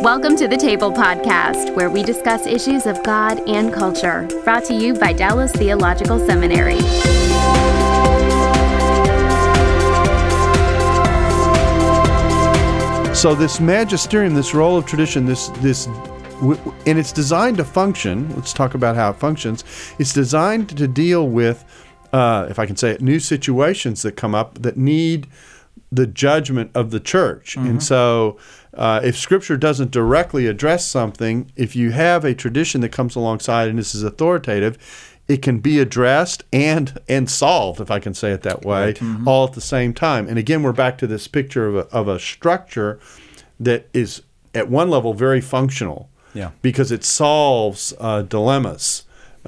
Welcome to the Table Podcast, where we discuss issues of God and culture, brought to you by Dallas Theological Seminary. So this magisterium, this role of tradition, and it's designed to function. Let's talk about how it functions. It's designed to deal with, if I can say it, new situations that come up that need the judgment of the church. Mm-hmm. And so if Scripture doesn't directly address something, if you have a tradition that comes alongside and this is authoritative, it can be addressed and solved, if I can say it that way, right. Mm-hmm. all at the same time. And again, we're back to this picture of a structure that is, at one level, very functional, because it solves dilemmas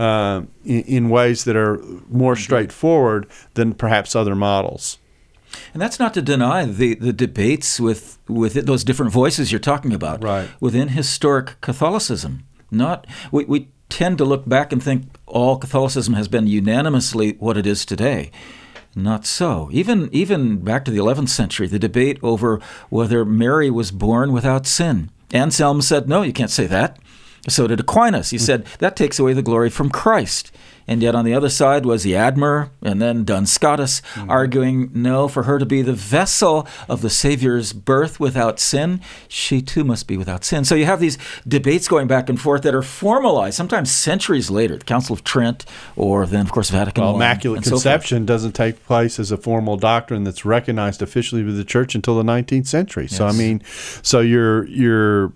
in ways that are more straightforward than perhaps other models. And that's not to deny the debates with those different voices you're talking about within historic Catholicism. We tend to look back and think all Catholicism has been unanimously what it is today. Not so. Even back to the 11th century, the debate over whether Mary was born without sin. Anselm said, no, you can't say that. So did Aquinas. He said, that takes away the glory from Christ. And yet on the other side was the Admer and then Duns Scotus arguing, no, for her to be the vessel of the Savior's birth without sin, she too must be without sin. So you have these debates going back and forth that are formalized, sometimes centuries later, the Council of Trent, or then, of course, Vatican I. Immaculate Conception doesn't take place as a formal doctrine that's recognized officially by the Church until the 19th century. Yes. So you're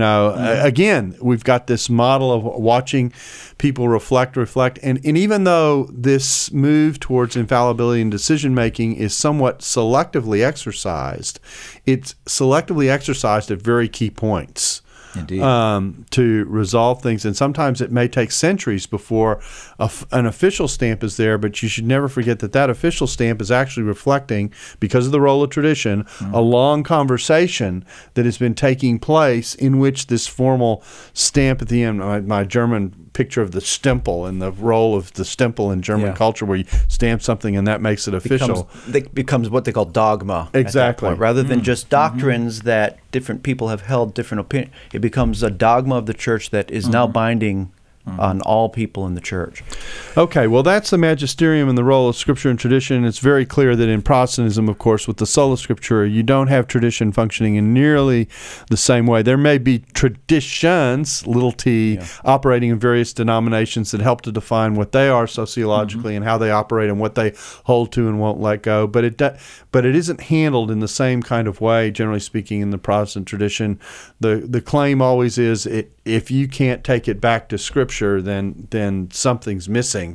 again, we've got this model of watching people reflect, and even though this move towards infallibility in decision-making is somewhat selectively exercised, it's selectively exercised at very key points. Indeed. To resolve things. And sometimes it may take centuries before an official stamp is there, but you should never forget that official stamp is actually reflecting, because of the role of tradition, a long conversation that has been taking place in which this formal stamp at the end, my German picture of the stempel and the role of the stempel in German culture, where you stamp something and that makes it official. It becomes what they call dogma. Exactly. At that point, rather than just doctrines that different people have held different opinions. It becomes a dogma of the church that is now binding on all people in the church. Okay, well, that's the magisterium and the role of Scripture and tradition. It's very clear that in Protestantism, of course, with the sola scriptura, you don't have tradition functioning in nearly the same way. There may be traditions, little t, operating in various denominations that help to define what they are sociologically and how they operate and what they hold to and won't let go. But it isn't handled in the same kind of way, generally speaking, in the Protestant tradition. The claim always is, if you can't take it back to Scripture, then something's missing,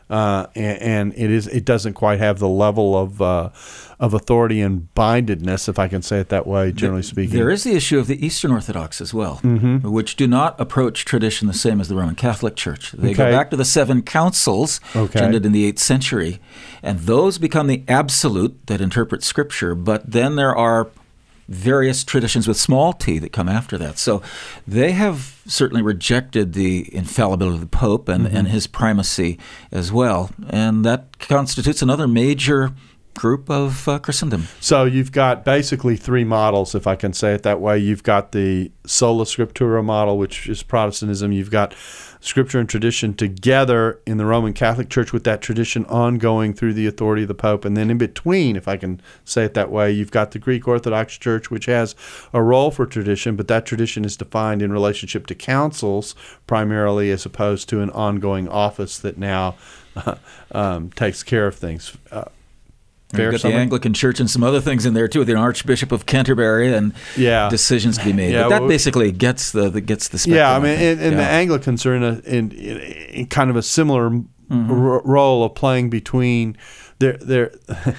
and it doesn't quite have the level of authority and bindedness, if I can say it that way, generally speaking. There is the issue of the Eastern Orthodox as well, which do not approach tradition the same as the Roman Catholic Church. They go back to the 7 councils, which ended in the 8th century, and those become the absolute that interpret Scripture, but then there are various traditions with small t that come after that. So they have certainly rejected the infallibility of the Pope and his primacy as well. And that constitutes another major group of Christendom. So you've got basically 3 models, if I can say it that way. You've got the sola scriptura model, which is Protestantism. You've got Scripture and tradition together in the Roman Catholic Church, with that tradition ongoing through the authority of the Pope. And then in between, if I can say it that way, you've got the Greek Orthodox Church, which has a role for tradition, but that tradition is defined in relationship to councils primarily, as opposed to an ongoing office that now takes care of things. You've got the Anglican Church and some other things in there too, with the Archbishop of Canterbury and decisions to be made. But that basically gets the spectrum. Yeah, the Anglicans are in kind of a similar role of playing between they're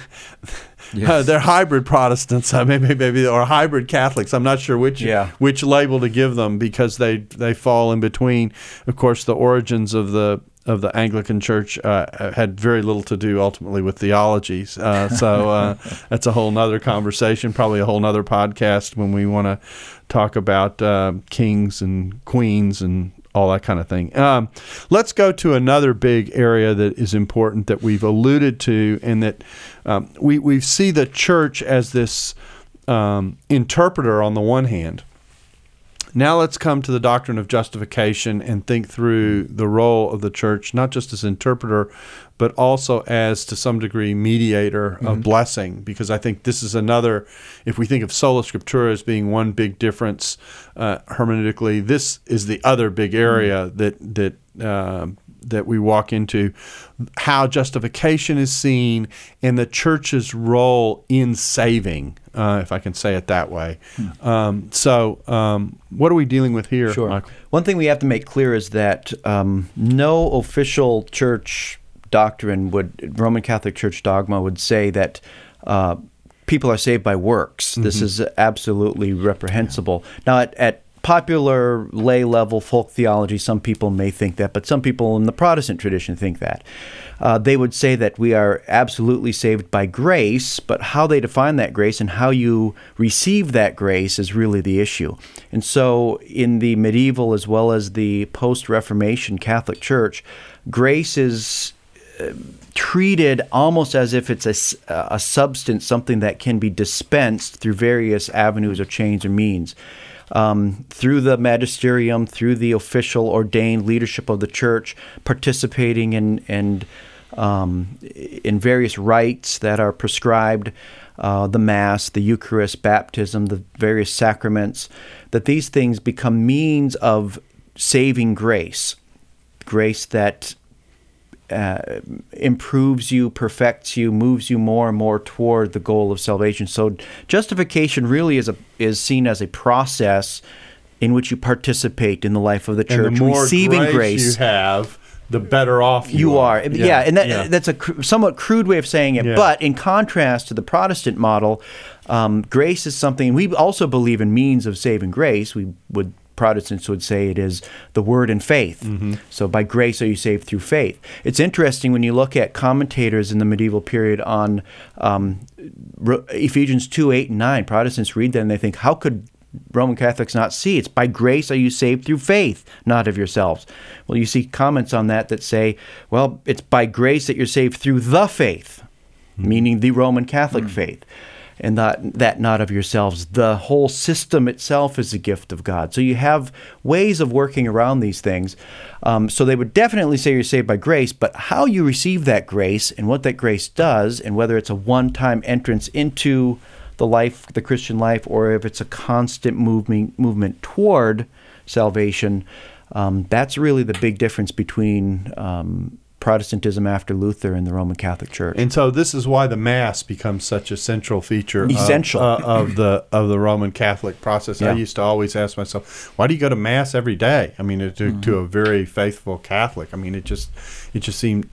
hybrid Protestants, maybe, or hybrid Catholics. I'm not sure which label to give them, because they fall in between. Of course, the origins of the Anglican Church had very little to do ultimately with theology. So that's a whole nother conversation, probably a whole nother podcast when we want to talk about kings and queens and all that kind of thing. Let's go to another big area that is important that we've alluded to, and that we see the church as this interpreter on the one hand, Now let's come to the doctrine of justification and think through the role of the church, not just as interpreter, but also as, to some degree, mediator of blessing. Because I think this is another, if we think of sola scriptura as being one big difference hermeneutically, this is the other big area that we walk into, how justification is seen and the church's role in saving, if I can say it that way. So what are we dealing with here, Michael? One thing we have to make clear is that no official church doctrine Roman Catholic Church dogma would say that people are saved by works. This is absolutely reprehensible. Now, at popular lay level folk theology, some people may think that, but some people in the Protestant tradition think that. They would say that we are absolutely saved by grace, but how they define that grace and how you receive that grace is really the issue. And so in the medieval as well as the post-Reformation Catholic Church, grace is treated almost as if it's a substance, something that can be dispensed through various avenues or chains or means. Through the magisterium, through the official ordained leadership of the church, participating in various rites that are prescribed, the Mass, the Eucharist, baptism, the various sacraments, that these things become means of saving grace that improves you, perfects you, moves you more and more toward the goal of salvation. So justification really is seen as a process in which you participate in the life of the church, and the more receiving grace you have, the better off you are. Yeah, and that's a somewhat crude way of saying it. Yeah. But in contrast to the Protestant model, grace is something, we also believe in means of saving grace. Protestants would say it is the word and faith. So by grace are you saved through faith. It's interesting when you look at commentators in the medieval period on Ephesians 2, 8, and 9. Protestants read that and they think, how could Roman Catholics not see? It's by grace are you saved through faith, not of yourselves. Well, you see comments on that say, well, it's by grace that you're saved through the faith, meaning the Roman Catholic faith. And that not of yourselves. The whole system itself is a gift of God. So you have ways of working around these things. So they would definitely say you're saved by grace, but how you receive that grace and what that grace does, and whether it's a one-time entrance into the Christian life, or if it's a constant movement toward salvation, that's really the big difference between Protestantism after Luther and the Roman Catholic Church. And so this is why the Mass becomes such a central feature of the Roman Catholic process. Yeah. I used to always ask myself, why do you go to Mass every day? I mean, to a very faithful Catholic. I mean, it just seemed,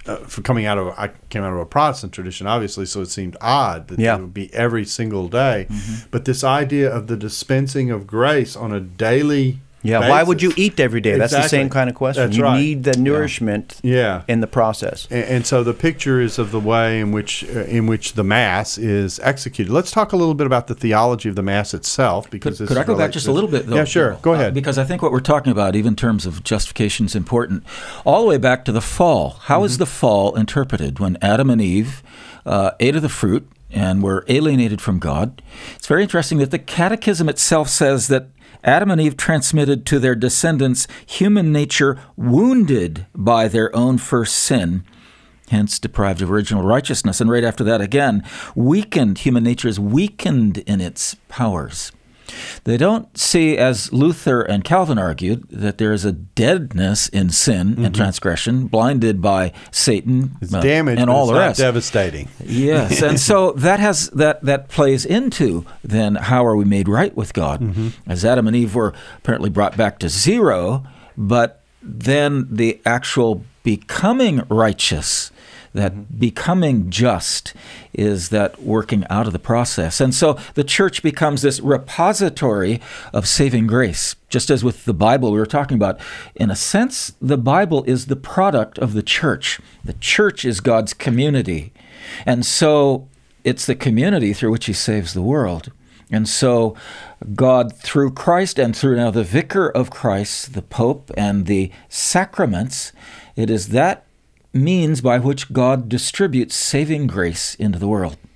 I came out of a Protestant tradition, obviously, so it seemed odd that it would be every single day. But this idea of the dispensing of grace on a daily basis. Why would you eat every day? Exactly. That's the same kind of question. That's you right. need the nourishment in the process. And so the picture is of the way in which the Mass is executed. Let's talk a little bit about the theology of the Mass itself. Because could I go back just a little bit, though? Yeah, sure. Go ahead. Because I think what we're talking about, even in terms of justification, is important. All the way back to the fall. How is the fall interpreted when Adam and Eve ate of the fruit and were alienated from God? It's very interesting that the Catechism itself says that Adam and Eve transmitted to their descendants human nature wounded by their own first sin, hence deprived of original righteousness. And right after that again, human nature is weakened in its powers. They don't see, as Luther and Calvin argued, that there is a deadness in sin and transgression, blinded by Satan damage, and all the rest. Devastating. Yes, and so that plays into then how are we made right with God? As Adam and Eve were apparently brought back to zero, but then the actual becoming righteous, that becoming just, is that working out of the process. And so the church becomes this repository of saving grace. Just as with the Bible we were talking about, in a sense, the Bible is the product of the church. The church is God's community. And so it's the community through which he saves the world. And so God, through Christ and through now the vicar of Christ, the Pope, and the sacraments, it is that means by which God distributes saving grace into the world.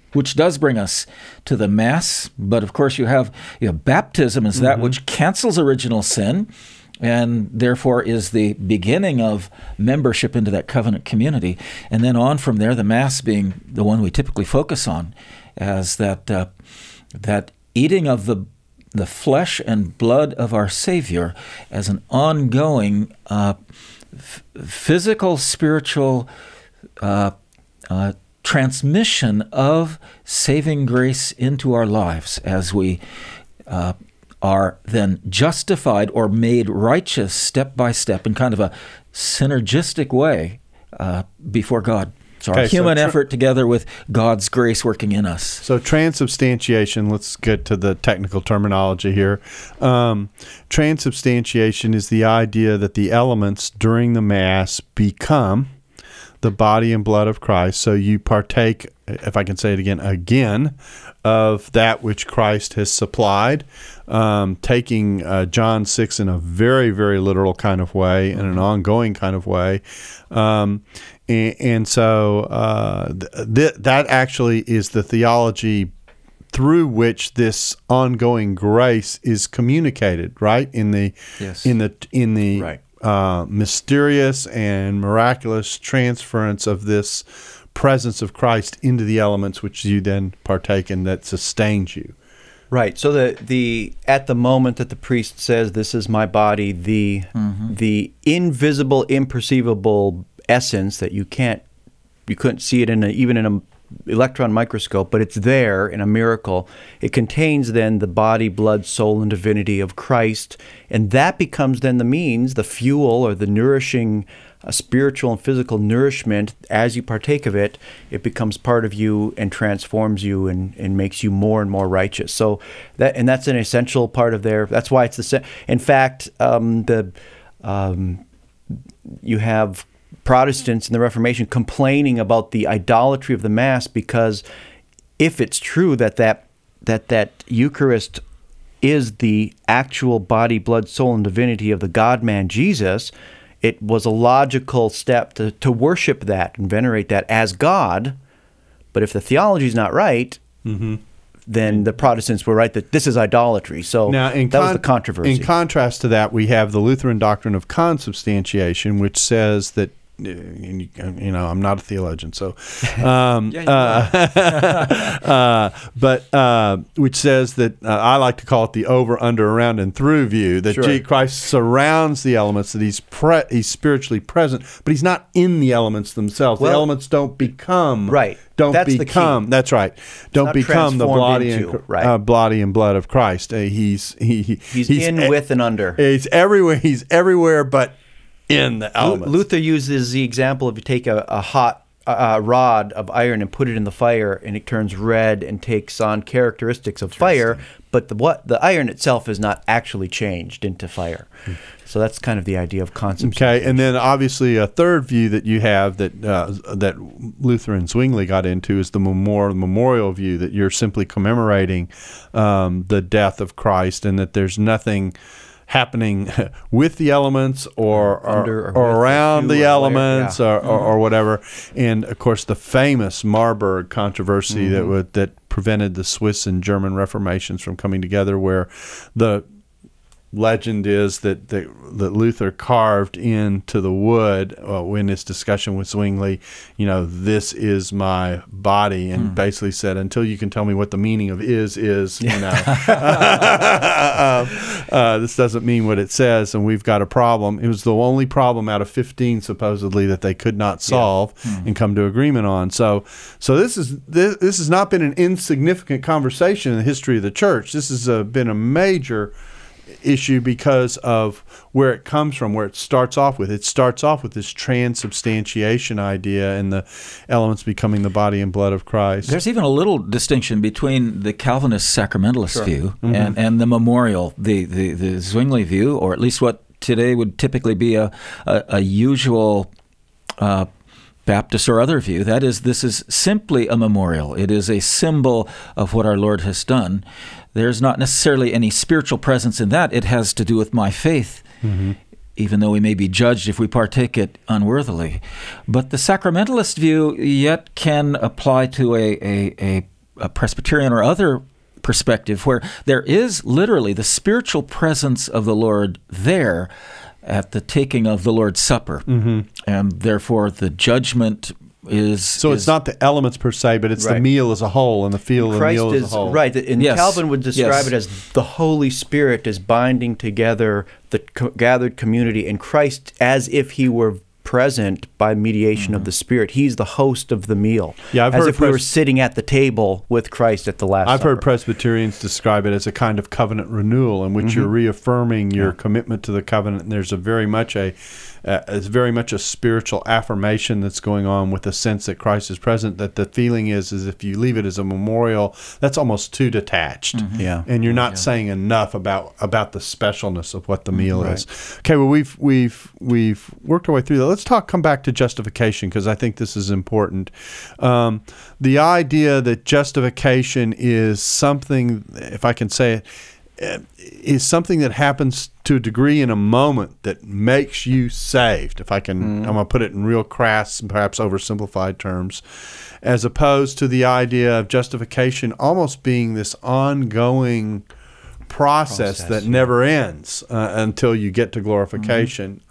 which does bring us to the Mass. But of course, you have baptism is that which cancels original sin, and therefore is the beginning of membership into that covenant community. And then on from there, the Mass being the one we typically focus on as that eating of the flesh and blood of our Savior as an ongoing physical, spiritual transmission of saving grace into our lives as we are then justified or made righteous step by step in kind of a synergistic way before God. So our human effort together with God's grace working in us. So transubstantiation, let's get to the technical terminology here. Transubstantiation is the idea that the elements during the Mass become the body and blood of Christ. So you partake, if I can say it again, of that which Christ has supplied, taking John 6 in a very, very literal kind of way, in an ongoing kind of way. And so that actually is the theology through which this ongoing grace is communicated, right? In the right. Mysterious and miraculous transference of this presence of Christ into the elements which you then partake in that sustains you. Right. So the at the moment that the priest says, "This is my body," the invisible, imperceivable essence that you couldn't see it even in an electron microscope, but it's there in a miracle. It contains then the body, blood, soul, and divinity of Christ, and that becomes then the means, the fuel, or the nourishing spiritual and physical nourishment. As you partake of it, it becomes part of you and transforms you and makes you more and more righteous. So that's an essential part of that's why it's in fact, you have Protestants in the Reformation complaining about the idolatry of the Mass, because if it's true that Eucharist is the actual body, blood, soul, and divinity of the God-man Jesus, it was a logical step to worship that and venerate that as God. But if the theology is not right, then the Protestants were right that this is idolatry. So now, that was the controversy. In contrast to that, we have the Lutheran doctrine of consubstantiation, which says that, I'm not a theologian, so, but which says that I like to call it the over, under, around, and through view. That Christ surrounds the elements. That he's spiritually present, but he's not in the elements themselves. The elements don't become right. That's become. That's right. Don't become the body and blood of Christ. He's in, with, and under. He's everywhere. He's everywhere, but in the elements. Luther uses the example of you take a hot rod of iron and put it in the fire, and it turns red and takes on characteristics of fire, but the iron itself is not actually changed into fire. So that's kind of the idea of consubstantiation. Okay, and then obviously a third view that you have that Luther and Zwingli got into is the memorial view, that you're simply commemorating the death of Christ, and that there's nothing happening with the elements or around the elements or whatever. And of course the famous Marburg controversy that prevented the Swiss and German Reformations from coming together, where the legend is that Luther carved into the wood in his discussion with Zwingli, this is my body, and basically said, until you can tell me what the meaning of is, this doesn't mean what it says, and we've got a problem. It was the only problem out of 15 supposedly that they could not solve and come to agreement on. So this has not been an insignificant conversation in the history of the church. This has been a major issue because of where it comes from, where it starts off with. It starts off with this transubstantiation idea and the elements becoming the body and blood of Christ. There's even a little distinction between the Calvinist sacramentalist view and the memorial, the Zwingli view, or at least what today would typically be a usual Baptist or other view. That is, this is simply a memorial. It is a symbol of what our Lord has done. There's not necessarily any spiritual presence in that. It has to do with my faith, even though we may be judged if we partake it unworthily. But the sacramentalist view yet can apply to a a Presbyterian or other perspective, where there is literally the spiritual presence of the Lord there at the taking of the Lord's Supper. And therefore the judgment is... So it's not the elements per se, but it's the meal as a whole and the feel of the meal as a whole. Right. And Calvin would describe it as the Holy Spirit is binding together the gathered community and Christ as if he were present by mediation of the Spirit. He's the host of the meal. Yeah, I've heard if we were sitting at the table with Christ at the Last Supper. I've heard Presbyterians describe it as a kind of covenant renewal in which you're reaffirming your commitment to the covenant, and there's it's very much a spiritual affirmation that's going on with the sense that Christ is present, that the feeling is if you leave it as a memorial, that's almost too detached. And you're not saying enough about the specialness of what the meal is. Okay, well, we've worked our way through that. Let's come back to justification, because I think this is important. The idea that justification is something, if I can say it, is something that happens to a degree in a moment that makes you saved. If I can, I'm going to put it in real crass and perhaps oversimplified terms, as opposed to the idea of justification almost being this ongoing process that never ends until you get to glorification.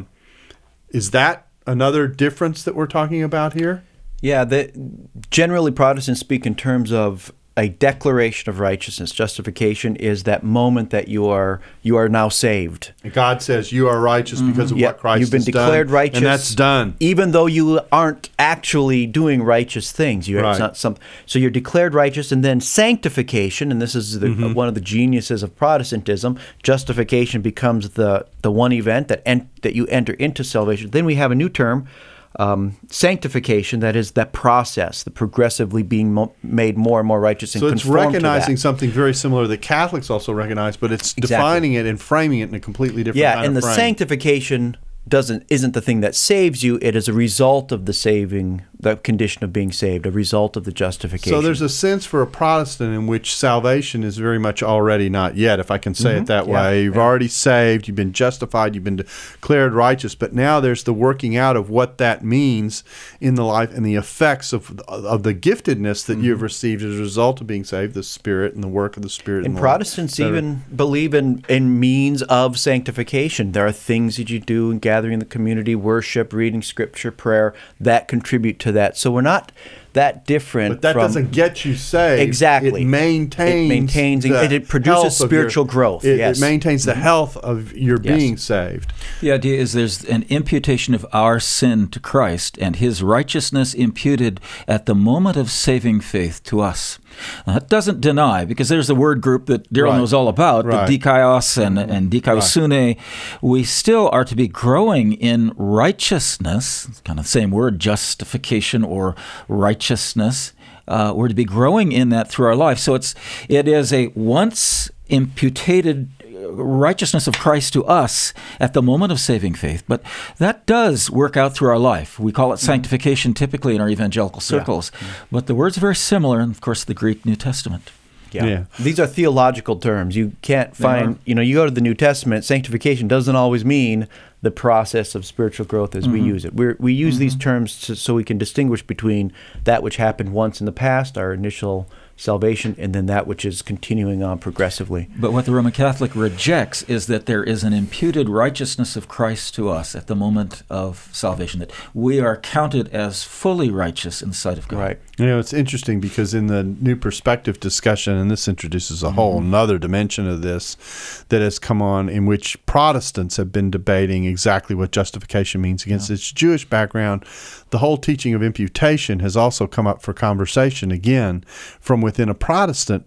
Is that another difference that we're talking about here? Yeah, generally Protestants speak in terms of a declaration of righteousness. Justification is that moment that you are now saved. God says you are righteous because of what Christ has done. You've been declared righteous, and that's done. Even though you aren't actually doing righteous things. So you're declared righteous, and then sanctification, and this is one of the geniuses of Protestantism. Justification becomes the one event that you enter into salvation. Then we have a new term, sanctification, that is that process, the progressively being made more and more righteous and conformed to that. So it's recognizing something very similar that Catholics also recognize, but it's defining it and framing it in a completely different kind of frame. Yeah, and the sanctification isn't the thing that saves you. It is a result of the condition of being saved, a result of the justification. So there's a sense for a Protestant in which salvation is very much already not yet, if I can say it that way. You've already saved, you've been justified, you've been declared righteous, but now there's the working out of what that means in the life and the effects of the giftedness that you've received as a result of being saved, the Spirit and the work of the Spirit. And Protestants even believe in means of sanctification. There are things that you do in gathering in the community, worship, reading Scripture, prayer, that contribute to that. So we're not that different. But that doesn't get you saved. Exactly. It maintains it produces spiritual growth. It maintains the health of your being saved. The idea is there's an imputation of our sin to Christ and his righteousness imputed at the moment of saving faith to us. Now, that doesn't deny, because there's a word group that Daryl knows all about, the dikaios and dikaiosune. We still are to be growing in righteousness, it's kind of the same word, justification or righteousness. We're to be growing in that through our life. So it is a once imputed righteousness of Christ to us at the moment of saving faith, but that does work out through our life. We call it sanctification typically in our evangelical circles, but the word's very similar in, of course, the Greek New Testament. Yeah. These are theological terms. You can't find, you go to the New Testament, sanctification doesn't always mean the process of spiritual growth as we use it. We use these terms so we can distinguish between that which happened once in the past, our initial salvation, and then that which is continuing on progressively. But what the Roman Catholic rejects is that there is an imputed righteousness of Christ to us at the moment of salvation, that we are counted as fully righteous in the sight of God. Right. It's interesting because in the New Perspective discussion, and this introduces a whole another dimension of this that has come on, in which Protestants have been debating exactly what justification means against its Jewish background. The whole teaching of imputation has also come up for conversation again from within a Protestant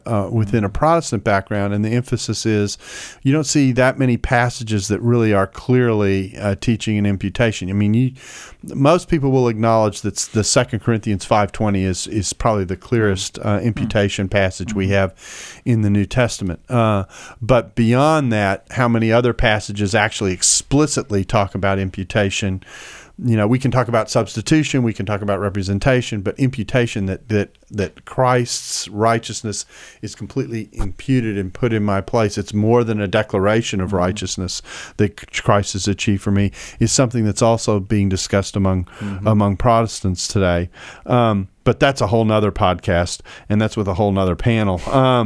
background, and the emphasis is you don't see that many passages that really are clearly teaching an imputation. I mean, most people will acknowledge that the 2 Corinthians 5:20 is probably the clearest imputation passage we have in the New Testament. But beyond that, how many other passages actually explicitly talk about imputation? We can talk about substitution, we can talk about representation, but imputation that that Christ's righteousness is completely imputed and put in my place. It's more than a declaration of righteousness that Christ has achieved for me, is something that's also being discussed among Protestants today. But that's a whole nother podcast, and that's with a whole nother panel.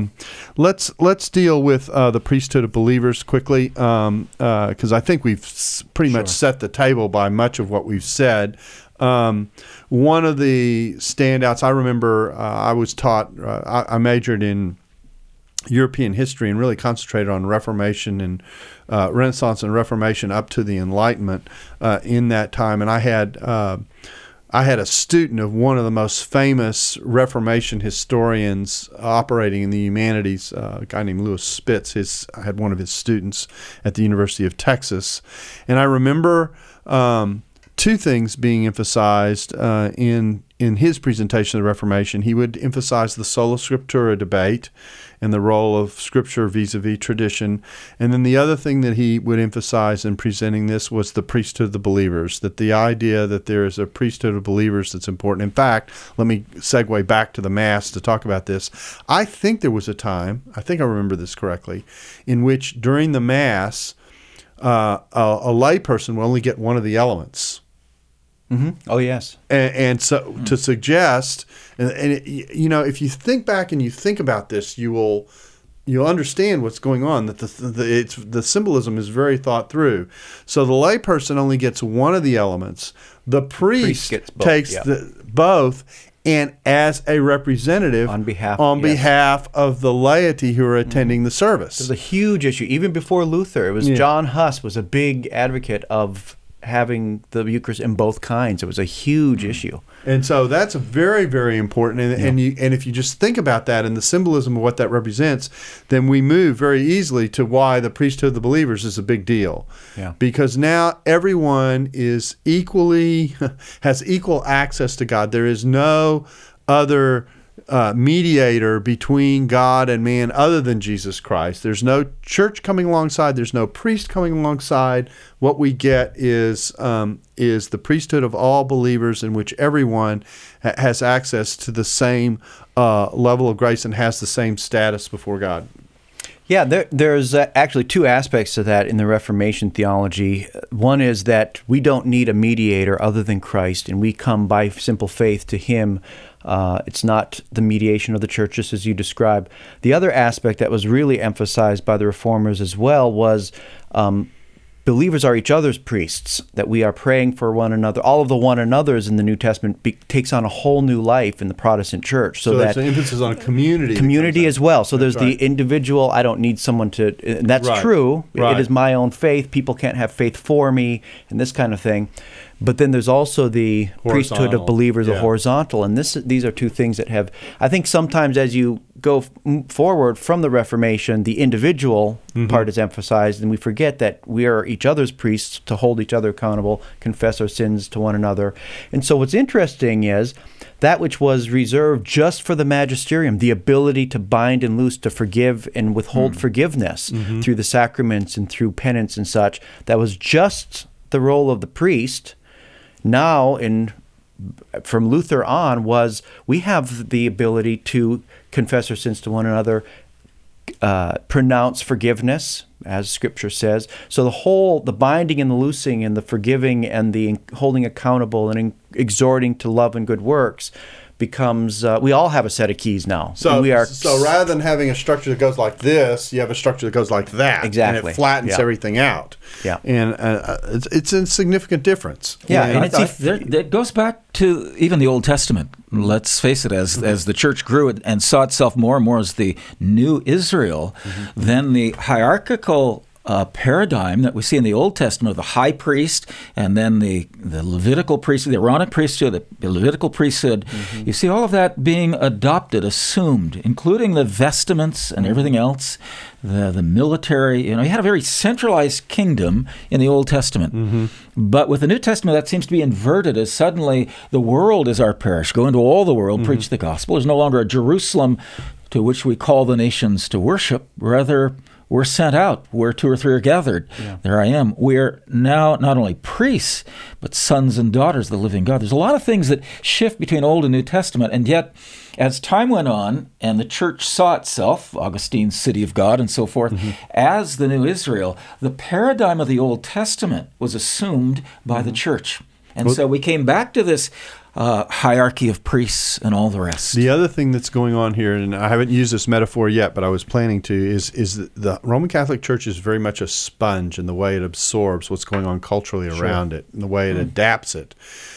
Let's deal with the priesthood of believers quickly, because I think we've pretty much set the table by much of what we've said. One of the standouts, I remember I was taught, I majored in European history and really concentrated on Reformation and Renaissance and Reformation up to the Enlightenment in that time. And I had a student of one of the most famous Reformation historians operating in the humanities, a guy named Lewis Spitz. I had one of his students at the University of Texas. And I remember two things being emphasized in his presentation of the Reformation. He would emphasize the sola scriptura debate and the role of Scripture vis-a-vis tradition. And then the other thing that he would emphasize in presenting this was the priesthood of the believers, that the idea that there is a priesthood of believers that's important. In fact, let me segue back to the Mass to talk about this. I think there was a time, I think I remember this correctly, in which during the Mass, a layperson will only get one of the elements. Mm-hmm. Oh, yes. And so to suggest, and if you think back and you think about this, you'll understand what's going on, that the symbolism is very thought through. So the layperson only gets one of the elements. The priest gets both, takes both, and as a representative on behalf of the laity who are attending the service. It was a huge issue. Even before Luther, it was John Huss was a big advocate of having the Eucharist in both kinds. It was a huge issue. And so that's very, very important. And if you just think about that and the symbolism of what that represents, then we move very easily to why the priesthood of the believers is a big deal. Yeah. Because now everyone is has equal access to God. There is no other mediator between God and man other than Jesus Christ. There's no church coming alongside. There's no priest coming alongside. What we get is the priesthood of all believers, in which everyone has access to the same level of grace and has the same status before God. Yeah, there's actually two aspects to that in the Reformation theology. One is that we don't need a mediator other than Christ, and we come by simple faith to Him. It's not the mediation of the church, just as you described. The other aspect that was really emphasized by the Reformers as well was believers are each other's priests, that we are praying for one another. All of the one another's in the New Testament takes on a whole new life in the Protestant church. So there's an emphasis on community as well. So there's the individual, I don't need someone to, and that's true. Right. It is my own faith. People can't have faith for me and this kind of thing. But then there's also the priesthood of believers, the horizontal. And these are two things that have, I think sometimes as you go forward from the Reformation, the individual part is emphasized, and we forget that we are each other's priests to hold each other accountable, confess our sins to one another. And so what's interesting is that which was reserved just for the magisterium, the ability to bind and loose, to forgive and withhold forgiveness through the sacraments and through penance and such, that was just the role of the priest. Now, from Luther on, was we have the ability to confess our sins to one another, pronounce forgiveness, as Scripture says. So the binding and the loosing and the forgiving and the holding accountable and exhorting to love and good works becomes, we all have a set of keys now. So rather than having a structure that goes like this, you have a structure that goes like that. Exactly. And it flattens everything out. Yeah. And it's a significant difference. Yeah, and it goes back to even the Old Testament. Let's face it, as the church grew and saw itself more and more as the new Israel, then the hierarchical paradigm that we see in the Old Testament of the high priest and then the Levitical priesthood, the Aaronic priesthood, the Levitical priesthood, you see all of that being adopted, assumed, including the vestments and everything else, the military. You had a very centralized kingdom in the Old Testament. But with the New Testament, that seems to be inverted, as suddenly the world is our parish. Go into all the world, preach the gospel. There's no longer a Jerusalem to which we call the nations to worship. Rather, we're sent out where two or three are gathered. Yeah. There I am. We're now not only priests, but sons and daughters of the living God. There's a lot of things that shift between Old and New Testament, and yet as time went on and the church saw itself, Augustine's city of God and so forth, as the new Israel, the paradigm of the Old Testament was assumed by the church. And so we came back to this hierarchy of priests and all the rest. The other thing that's going on here, and I haven't used this metaphor yet, but I was planning to, is that the Roman Catholic Church is very much a sponge in the way it absorbs what's going on culturally around it, and the way it adapts it.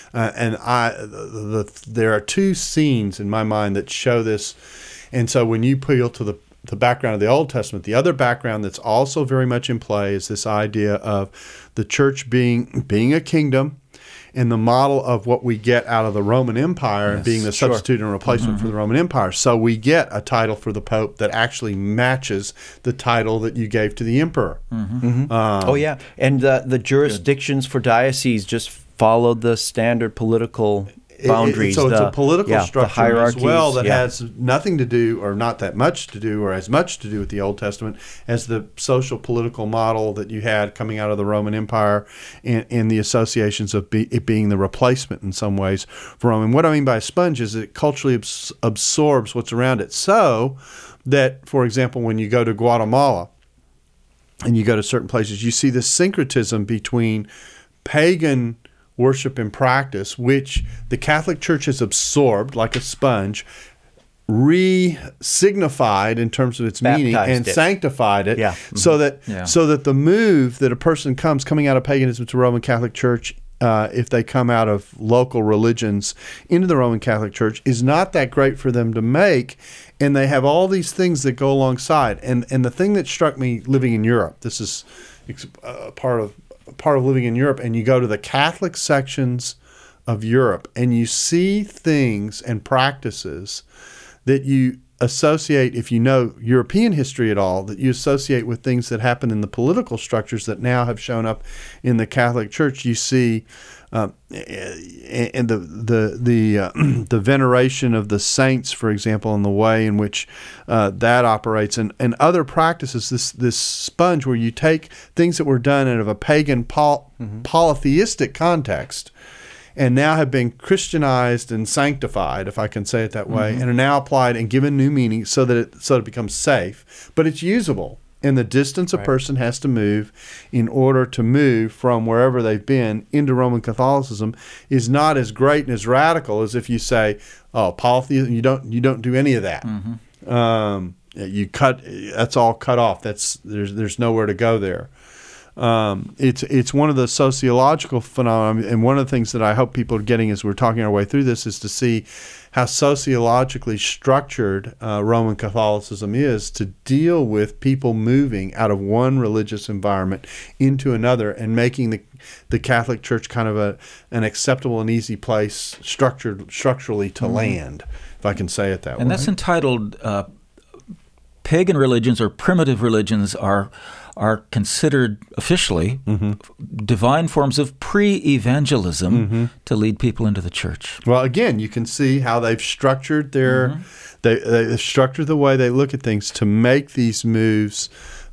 There are two scenes in my mind that show this. And so when you peel to the background of the Old Testament, the other background that's also very much in play is this idea of the church being a kingdom, and the model of what we get out of the Roman Empire being the substitute and replacement for the Roman Empire. So we get a title for the Pope that actually matches the title that you gave to the Emperor. And the jurisdictions for dioceses just followed the standard political boundaries. So it's a political structure as well that has nothing to do, or not that much to do, or as much to do with the Old Testament as the social political model that you had coming out of the Roman Empire and the associations of it being the replacement in some ways for Rome. And what I mean by a sponge is it culturally absorbs what's around it. So that, for example, when you go to Guatemala and you go to certain places, you see this syncretism between pagan worship and practice, which the Catholic Church has absorbed like a sponge, re-signified in terms of its meaning, and sanctified it, so that the move that a person coming out of paganism to Roman Catholic Church, if they come out of local religions into the Roman Catholic Church, is not that great for them to make, and they have all these things that go alongside. And the thing that struck me living in Europe, this is part of living in Europe, and you go to the Catholic sections of Europe and you see things and practices that you associate, if you know European history at all, that you associate with things that happen in the political structures that now have shown up in the Catholic Church. You see and the veneration of the saints, for example, and the way in which that operates, and other practices, this sponge where you take things that were done out of a pagan polytheistic context and now have been Christianized and sanctified, if I can say it that way, and are now applied and given new meaning so that it becomes safe, but it's usable. And the distance a person has to move in order to move from wherever they've been into Roman Catholicism is not as great and as radical as if you say, "Oh, polytheism, you don't do any of that. You cut. That's all cut off. There's nowhere to go there." It's one of the sociological phenomena, and one of the things that I hope people are getting as we're talking our way through this is to see how sociologically structured Roman Catholicism is to deal with people moving out of one religious environment into another and making the Catholic Church kind of an acceptable and easy place structurally to land, if I can say it that way. And that's entitled Pagan Religions or Primitive Religions are considered officially divine forms of pre-evangelism to lead people into the church. Well, again, you can see how they've structured they've structured the way they look at things to make these moves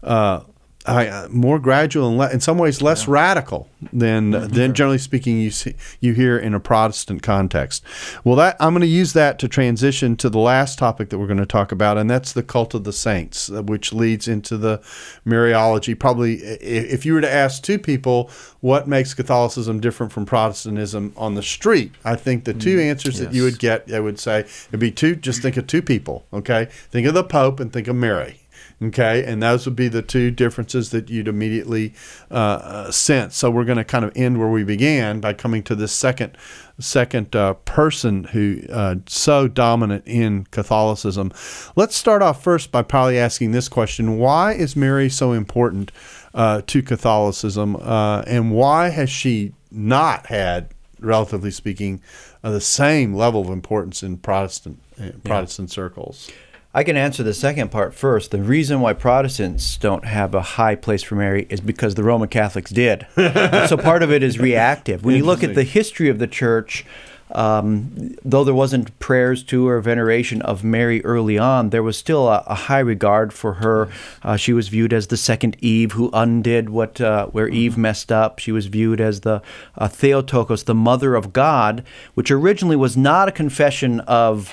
more gradual and in some ways less radical than generally speaking you hear in a Protestant context. Well, I'm going to use that to transition to the last topic that we're going to talk about, and that's the cult of the saints, which leads into the Mariology. Probably, if you were to ask two people what makes Catholicism different from Protestantism on the street, I think the two answers that you would get, I would say, it'd be just think of two people, okay? Think of the Pope and think of Mary. Okay, and those would be the two differences that you'd immediately sense. So we're going to kind of end where we began by coming to this second person who so dominant in Catholicism. Let's start off first by probably asking this question: why is Mary so important to Catholicism, and why has she not had, relatively speaking, the same level of importance in Protestant circles? I can answer the second part first. The reason why Protestants don't have a high place for Mary is because the Roman Catholics did. So part of it is reactive. When you look at the history of the church, though there wasn't prayers to or veneration of Mary early on, there was still a high regard for her. She was viewed as the second Eve who undid where Eve messed up. She was viewed as the Theotokos, the mother of God, which originally was not a confession of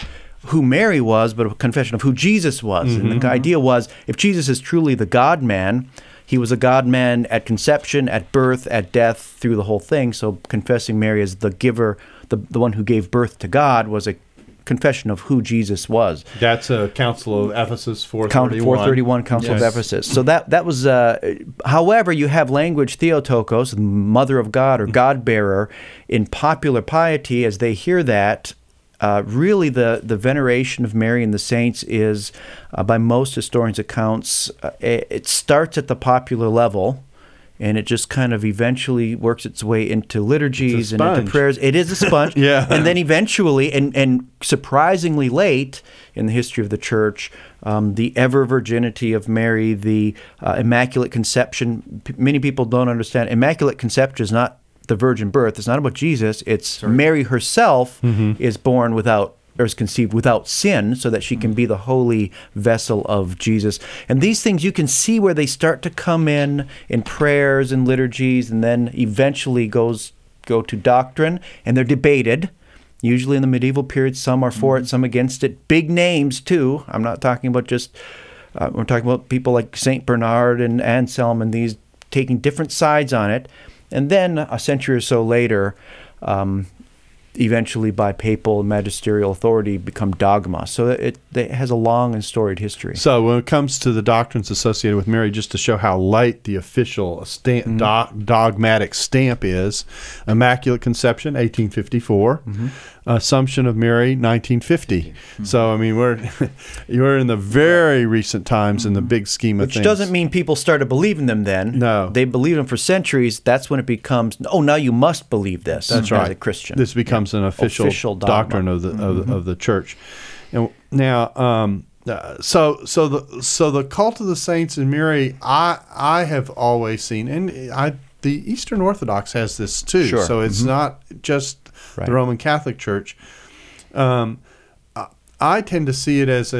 who Mary was, but a confession of who Jesus was. Mm-hmm. And the idea was, if Jesus is truly the God-man, he was a God-man at conception, at birth, at death, through the whole thing. So confessing Mary as the giver, the one who gave birth to God, was a confession of who Jesus was. That's a Council of Ephesus 431. 431 Council of Ephesus. So that was, however, you have language Theotokos, Mother of God or God-bearer, in popular piety. As they hear that, really the veneration of Mary and the saints is, by most historians' accounts, it starts at the popular level, and it just kind of eventually works its way into liturgies and into prayers. It is a sponge. Yeah. And then eventually, and surprisingly late in the history of the Church, the ever-virginity of Mary, the Immaculate Conception. Many people don't understand. Immaculate Conception is not the virgin birth. It's not about Jesus. It's Mary herself is born without, or is conceived without sin, so that she can be the holy vessel of Jesus. And these things, you can see where they start to come in prayers and liturgies, and then eventually go to doctrine, and they're debated. Usually in the medieval period, some are for it, some against it. Big names, too. I'm not talking about just, we're talking about people like St. Bernard and Anselm, and these taking different sides on it. And then a century or so later, eventually by papal and magisterial authority, become dogma. So it has a long and storied history. So when it comes to the doctrines associated with Mary, just to show how light the official dogmatic stamp is, Immaculate Conception, 1854. Assumption of Mary, 1950. So, I mean, you're in the very recent times in the big scheme of things. Which doesn't mean people started believing them then. No. They believed them for centuries. That's when it becomes, now you must believe this as a Christian. This becomes an official doctrine of the Church. And now, so the cult of the saints and Mary, I have always seen, and the Eastern Orthodox has this too. Sure. So it's not just the Roman Catholic Church. I tend to see it as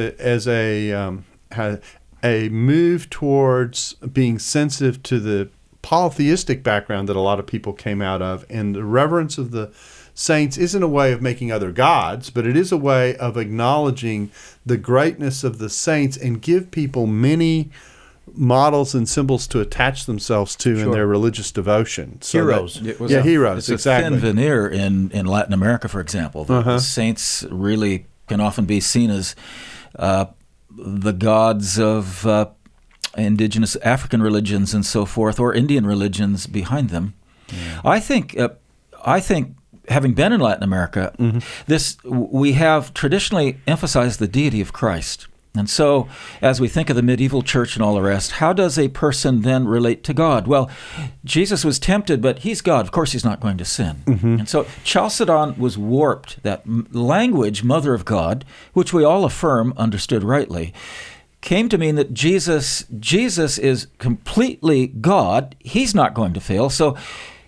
a move towards being sensitive to the polytheistic background that a lot of people came out of, and the reverence of the saints isn't a way of making other gods, but it is a way of acknowledging the greatness of the saints and give people many models and symbols to attach themselves to in their religious devotion. So heroes. Heroes, it's exactly. It's a thin veneer in Latin America, for example. The saints really can often be seen as the gods of indigenous African religions and so forth, or Indian religions behind them. Yeah. I think, having been in Latin America, we have traditionally emphasized the deity of Christ. And so, as we think of the medieval church and all the rest, how does a person then relate to God? Well, Jesus was tempted, but he's God. Of course, he's not going to sin. And so, Chalcedon was warped. That language, Mother of God, which we all affirm, understood rightly, came to mean that Jesus is completely God. He's not going to fail. So,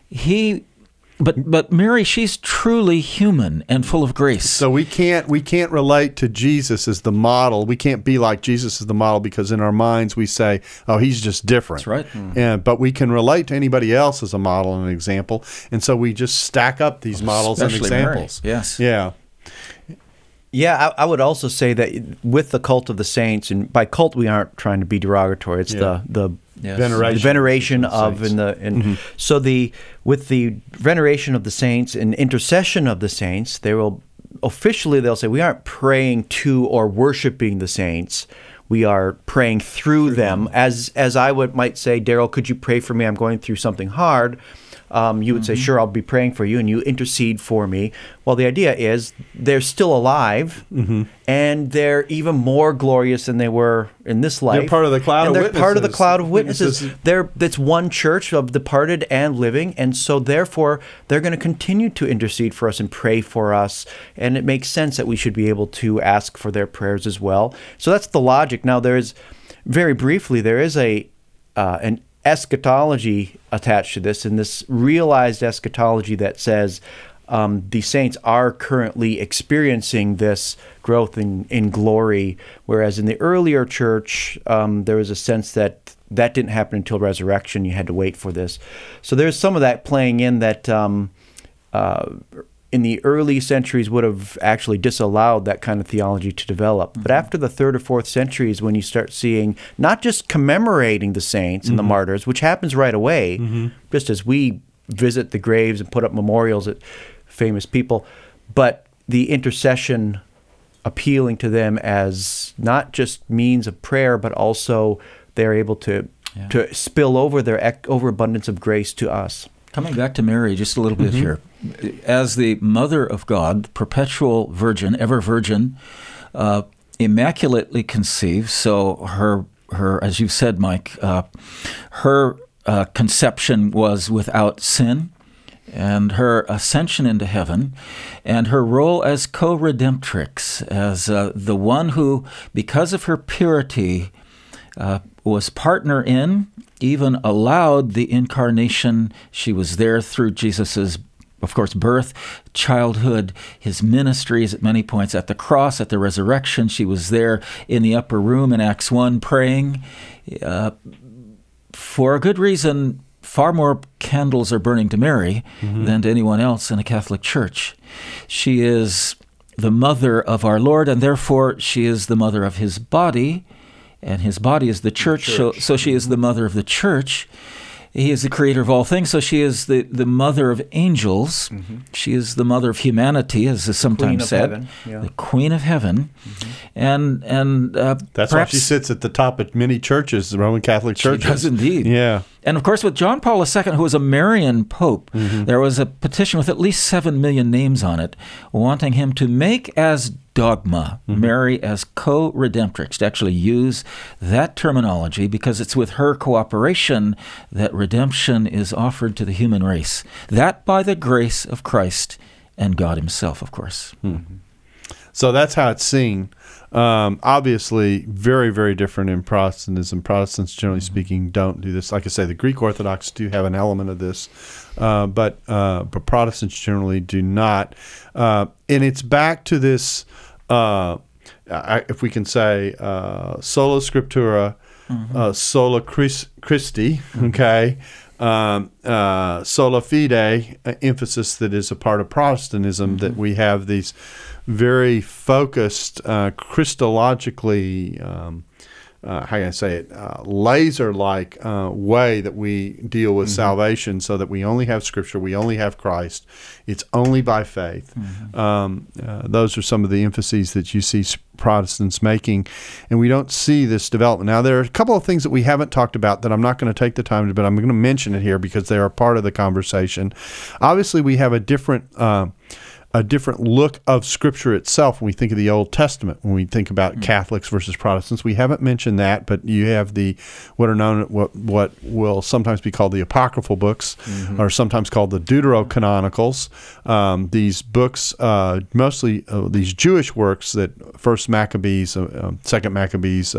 But Mary, she's truly human and full of grace. So we can't relate to Jesus as the model. We can't be like Jesus as the model, because in our minds we say, "Oh, he's just different." That's right. But we can relate to anybody else as a model and an example, and so we just stack up these models and examples. Mary. Yes. Yeah. Yeah, I would also say that with the cult of the saints, and by cult we aren't trying to be derogatory. It's the veneration of so with the veneration of the saints and intercession of the saints, they'll say we aren't praying to or worshiping the saints. We are praying through them. As I might say, Daryl, could you pray for me? I'm going through something hard. You would say, sure, I'll be praying for you, and you intercede for me. Well, the idea is they're still alive, and they're even more glorious than they were in this life. They're part of the cloud of witnesses. They're part of the cloud of witnesses. That's one church of departed and living, and so therefore they're going to continue to intercede for us and pray for us, and it makes sense that we should be able to ask for their prayers as well. So that's the logic. Now, very briefly, there is an eschatology attached to this, and this realized eschatology that says the saints are currently experiencing this growth in glory, whereas in the earlier church, there was a sense that didn't happen until resurrection. You had to wait for this. So there's some of that playing in that in the early centuries would have actually disallowed that kind of theology to develop. But after the 3rd or 4th centuries, when you start seeing not just commemorating the saints and the martyrs, which happens right away, just as we visit the graves and put up memorials at famous people, but the intercession appealing to them as not just means of prayer, but also they're able to spill over their overabundance of grace to us. Coming back to Mary just a little bit here. As the Mother of God, perpetual virgin, ever virgin, immaculately conceived, so her, as you've said, Mike, her conception was without sin, and her ascension into heaven, and her role as co-redemptrix, as the one who, because of her purity, was partner in, even allowed the incarnation. She was there through Jesus's, of course, birth, childhood, his ministries at many points, at the cross, at the resurrection. She was there in the upper room in Acts 1 praying. For a good reason, far more candles are burning to Mary than to anyone else in a Catholic Church. She is the mother of our Lord, and therefore she is the mother of his body, and his body is the church. So she is the mother of the church. He is the creator of all things, so she is the mother of angels. She is the mother of humanity, as is sometimes said, the Queen of Heaven. And that's why she sits at the top of many churches, the Roman Catholic churches. She does indeed. Yeah. And of course, with John Paul II, who was a Marian pope, there was a petition with at least 7 million names on it, wanting him to make as dogma Mary as co-redemptrix, to actually use that terminology, because it's with her cooperation that redemption is offered to the human race. That by the grace of Christ and God himself, of course. So that's how it's seen. Obviously, very, very different in Protestantism. Protestants, generally speaking, don't do this. Like I say, the Greek Orthodox do have an element of this, but Protestants generally do not. And it's back to this, if we can say, sola scriptura, sola Christi, okay, sola fide, emphasis that is a part of Protestantism, that we have these very focused, Christologically, how can I say it, laser-like way that we deal with salvation, so that we only have Scripture, we only have Christ. It's only by faith. Those are some of the emphases that you see Protestants making, and we don't see this development. Now, there are a couple of things that we haven't talked about that I'm not going to take the time to, but I'm going to mention it here because they are part of the conversation. Obviously, we have a different look of Scripture itself when we think of the Old Testament, when we think about Catholics versus Protestants. We haven't mentioned that, but you have what are known, what will sometimes be called the apocryphal books, or sometimes called the Deuterocanonicals. These books, mostly these Jewish works, that First Maccabees, Second Maccabees,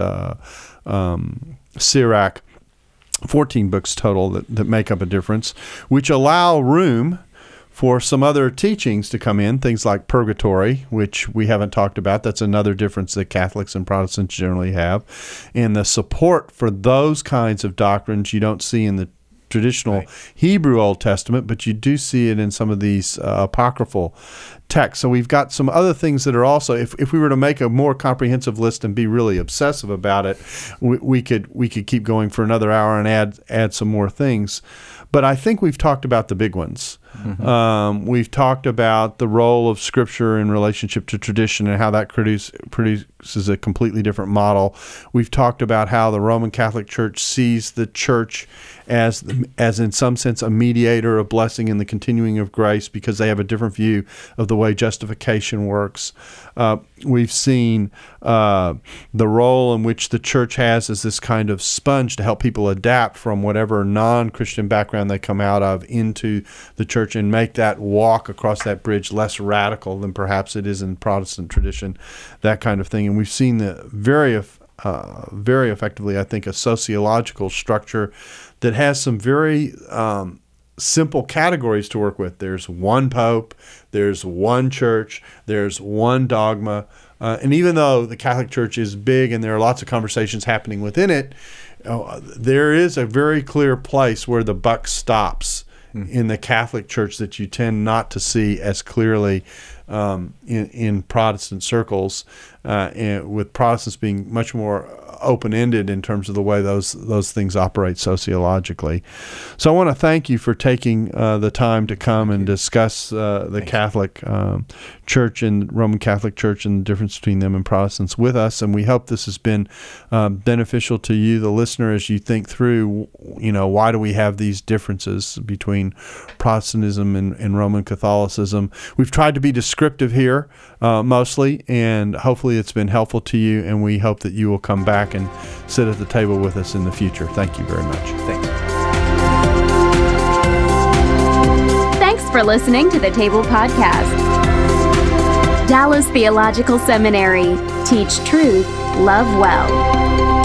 Sirach, 14 books total that make up a difference, which allow room for some other teachings to come in, things like purgatory, which we haven't talked about. That's another difference that Catholics and Protestants generally have. And the support for those kinds of doctrines you don't see in the traditional Hebrew Old Testament, but you do see it in some of these apocryphal texts. So we've got some other things that are also, if we were to make a more comprehensive list and be really obsessive about it, we could keep going for another hour and add some more things. But I think we've talked about the big ones. We've talked about the role of Scripture in relationship to tradition and how that produces a completely different model. We've talked about how the Roman Catholic Church sees the church as in some sense a mediator of blessing and the continuing of grace, because they have a different view of the way justification works. We've seen the role in which the church has as this kind of sponge to help people adapt from whatever non-Christian background they come out of into the church and make that walk across that bridge less radical than perhaps it is in Protestant tradition, that kind of thing. And we've seen the very effectively, I think, a sociological structure that has some very simple categories to work with. There's one pope, there's one church, there's one dogma. And even though the Catholic Church is big and there are lots of conversations happening within it, there is a very clear place where the buck stops. in the Catholic Church that you tend not to see as clearly in Protestant circles, and with Protestants being much more open-ended in terms of the way those things operate sociologically. So I want to thank you for taking the time to come and discuss the Catholic Church and Roman Catholic Church and the difference between them and Protestants with us. And we hope this has been beneficial to you, the listener, as you think through, why do we have these differences between Protestantism and Roman Catholicism. We've tried to be descriptive here mostly, and hopefully it's been helpful to you, and we hope that you will come back and sit at the table with us in the future. Thank you very much. Thank you. Thanks for listening to the Table Podcast. Dallas Theological Seminary. Teach truth, love well.